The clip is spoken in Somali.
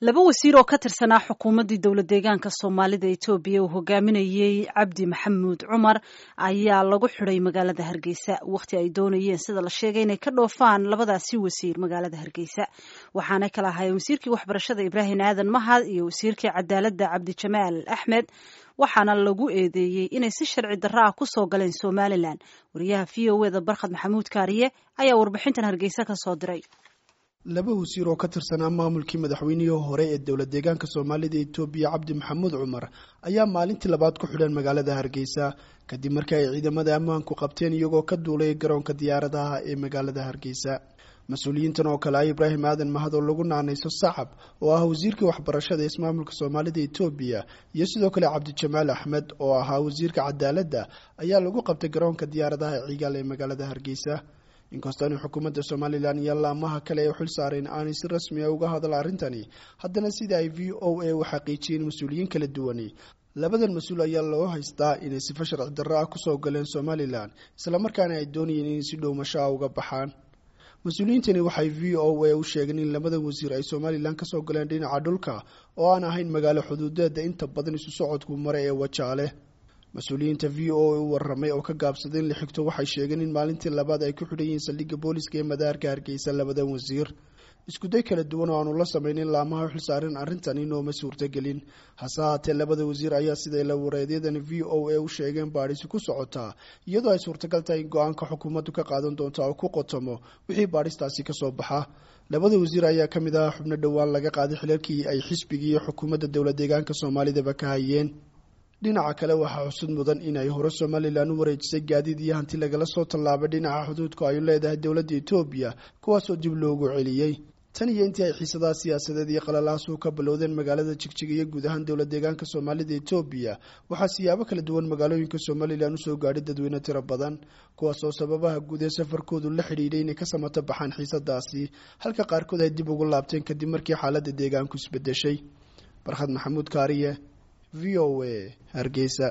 laba wasiir oo ka tirsanaa xukuumaddii dowlad deegaanka Soomaalida Itoobiya uu hogaaminayay Cabdi Maxamuud Cumar ayaa lagu xidhay magaalada Hargeysa waqti ay doonayeen sida la sheegay inay ka dhoofaan labadaasi wasiir magaalada Hargeysa waxaana kala ahaayeen wasiirkii waxbarashada Ibrahim Aadan Mahad iyo wasiirkii cadaaladda Cabdi Jamaal Axmed waxaana lagu eedeeyay inay si sharci darro ah ku soo galeen Somaliland wariyaha VOA-da Barkhad Maxamuud Kaariye ayaa warbixintan Hargeysa ka soo diray laba wasiir oo ka tirsanaa maamulkii madaxweynihii hore ee dowlad deegaanka Soomaalida Itoobiya Cabdi Maxamuud Cumar ayaa maalintii labaad ku xidhan magaalada Hargeysa kadib markii ay ciidamada ammaanku qabteen iyagoo ka duulay garoonka diyaaradaha ee magaalada Hargeysa mas'uuliyiintan oo kale Ibrahim Aadan Mahad oo lagu naanayso Sacab oo ah wasiirka waxbarashada ee ismaamulka Soomaalida Itoobiya iyo sidoo kale Cabdi Jamaal Axmed oo ahaa wasiirka cadaaladda ayaa lagu qabtay garoonka diyaaradaha Cigaal ee magaalada Hargeysa inkastoo xukuumadda Somaliland iyo laamaha kale ay xil saareen aan si rasmi ah uga hadal arintani haddana sida ay VOA u xaqiijiyeen mas'uuliyiin kala duwan labadan mas'uul ayaa loo haystaa inay si sharci darro ah ku soo galeen Somaliland isla markaana ay doonayeen in si dhowmasho uga baxaan mas'uuliyiintani waxay VOA u sheegeen in labada wasiir ay Somaliland ka soo galeen dhinaca dhulka oo aan ahayn magaalo xuduudeed inta badan isu socodku maray ee Wajaale mas'uuliyiinta VOA u warramay oo ka gaabsaday in la xigto waxay sheegeen in maalintii labaad ay ku xidhayeen saldhigga booliska ee madaarka Hargeysa labadan wasiir isku day kala duwan oo aanu la sameeyeen laamaha xil saaran arrintan inoo ma suurtagelin hase haatee labada wasiir ayaa sida la wareediyeen VOA u sheegeen baadhis ku socota iyadoo ay suurtagal tahay in go'aanka xukuumaddu ka qaadan doonto oo ku qotomo wixii baadhistaasi ka soo baxa labada wasiir ayaa ka mid ah xubno dhawaan laga qaaday xilalkii ay xisbiga iyo xukuumadda dowlad deegaanka Soomaalida ka hayeen dhinaca kale waxaa xusud mudan in ay hore Somaliland u wareejisay gaadiid iyo hanti lagala soo tallaabay dhinaca xuduudka ay leedahay dowladda Itoobiya kuwaas oo dib loogu celiyay tan iyo intii ay xiisadaha siyaasadeed iyo qalalaas ka bilowdeen magaalada Jigjiga iyo guud ahaan dowlad deegaanka Soomaalida Itoobiya waxaa siyaabo kala duwan magaalooyinka Somaliland u soo gaadhay dadweyne tiro badan kuwaas oo sababaha guud ee safarkoodu la xiriiray inay ka samata baxaan xiisadaasi halka qaarkood ay dib ugu laabteen kadib markii xaaladda deegaanku isbedeshay Barkhad Maxamuud Kaariye VOA Hargeysa